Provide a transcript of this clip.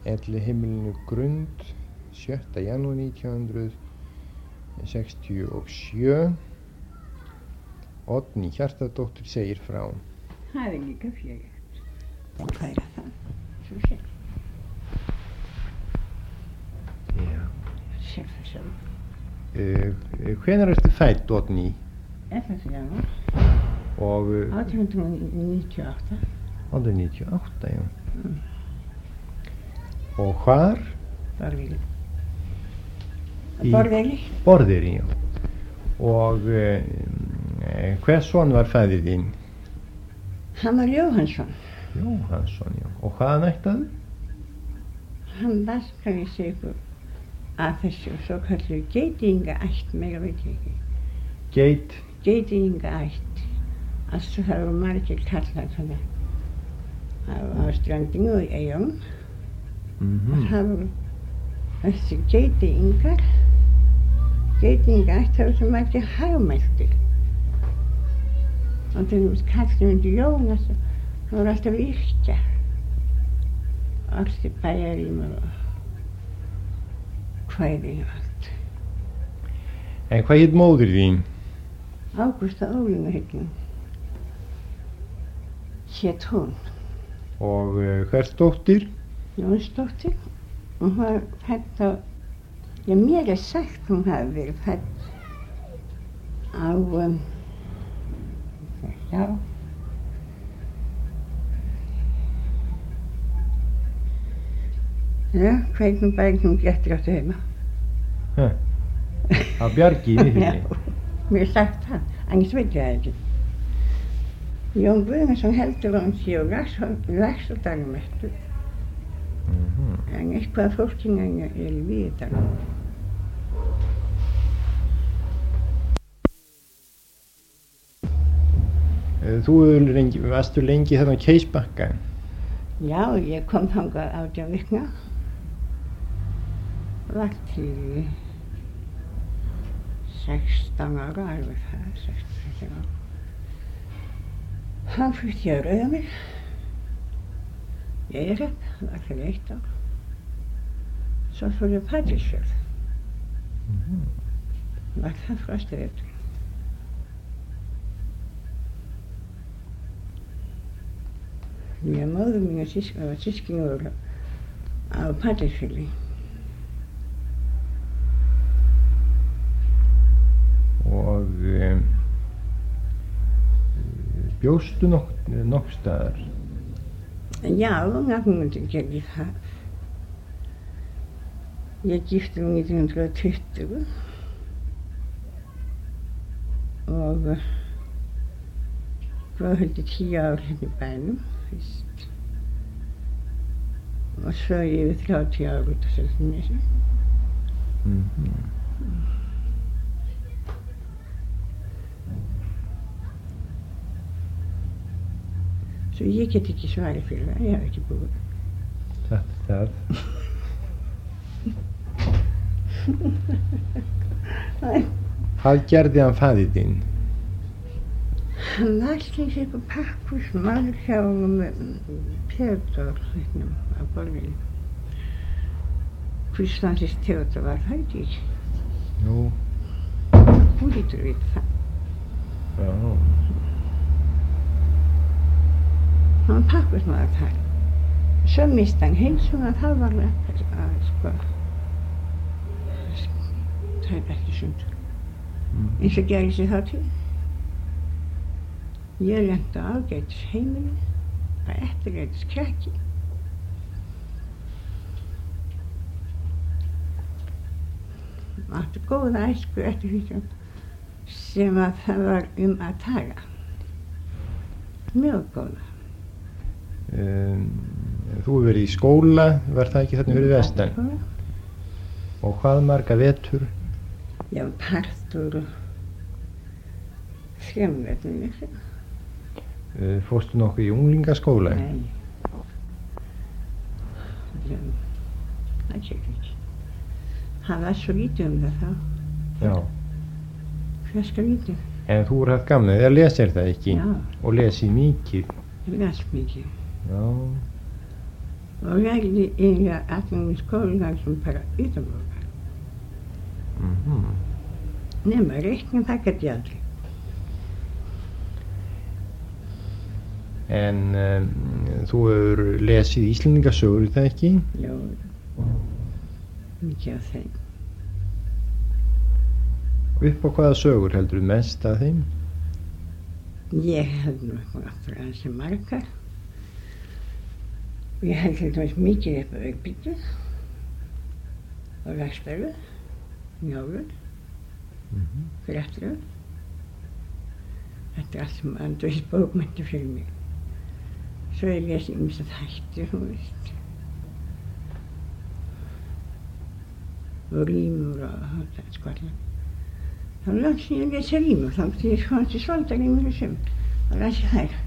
Elliheimilinu Grund 7. janúar 1967. Oddný Hjartardóttir segir frá. Það líka fjögurt. Og hvað það? Svo sér. Já. Sér það sjálf. Hvenær ertu fædd, Oddný? 11. janúar. Og 1898. 1898, já. Og hvar? Borðeyri. Í Borðeyri. Borðeyri, já. Og hvers son var fæðir þín? Hann var Jóhannsson. Jóhannsson, já. Og hvaðan ættaðu? Hann vaskaði sig af þessu svo kallu geitingaætt, meira veit ég ekki. Geitingaætt. Altså það voru margir kallar þannig á strandinu og í eyjum. Og það voru þessi geitingaætt, það voru svo margir hagmæltir. Og til dæmis kallið undir Jónas, það voru alltaf yrkja. Allt í bæjarím og kvæði og allt. En hvað hét móðir þín? Ágústa Ólingahyggin hét hún. Og hvers dóttir? Jónsdóttir. Hún var fædd á, já mér sagt hún hafi verið fædd á, hvernig bæring getur áttu heima. Á Bjargi í Miðfirði? Já, mér sagt það, annars veit ég það ekki. Jón Guðmundsson heldur hann sé og Laxárdalum eftir. En eitthvað af fólkinu er í Víðidalum. Þú varstu lengi þarna á Keisbakka? Já, ég kom þangað 18 vikna. Var til 16 ára, alveg það, 16 ára. Hann flytti ég á Rauðamel. Ég var til 1 ár. Svo fór ég á Patreksfjörð. Var það fyrstu vetur. Mér móður mín og sískin voru á Patreksfirði. Og bjóstu nokk staðar? Já, náttúrulega gerði það. Ég gifti mig 1920 og bróðhöldi 10 ár hérna í bænum fyrst. Og svo yfir 30 ár út á Seltjarnarnesi. Svo ég get ekki svarið fyrir það, ég hef ekki búið. Það. Hvað gerði hann faðir þinn? Hann valdi sig upp á pakkhús maður hjá Theodor hérna á Borðeyri. Kristlandsins Theodor var það ekki? Jú. Hún lítur við það. Já. Hann var pakkhúsmaður þar. Svo misti hann heilsuna, það var að það ekki sundur. Eins og gerði sig þá til. Ég lenti á ágætis heimili, bara eftirgætis krakki. Áttu góða æsku eftir því sem að það var að tala. Mjög góða. Þú hefur verið í skóla, var það ekki þarna fyrir vestan? Og hvað marga vetur? Já, partur og 5 vetur miklu. Fórstu nokkuð í unglingaskóla? Nei. Það sé ekki. Það var svo lítið það þá. Já. Fjarska lítið. En þú voru haft gaman, eða lesir það ekki? Já. Og lesið mikið? Ég las mikið. Já. og lærði eiginlega allan skólann sem bara utanbókar. Nema reikna það gat ég aldrei. En þú hefur lesið Íslendingasögur, er það ekki? Já, mikið af þeim. Upp á hvaða sögur heldur þú mest af þeim? Ég held nú aftur ansi margar. Ég held til dæmis mikið upp á Auðbygdu og Laxbergu, Njálu, Gretru. Þetta allt sem andurist bókmenntir fyrir mig. Svo ég lesið ýmsa þættir, þú veist. Og rímur og þetta skvallan. Þá langt sem ég lesi rímur, þá til ég komast til Svaldarímur og sem. Þá las ég þær.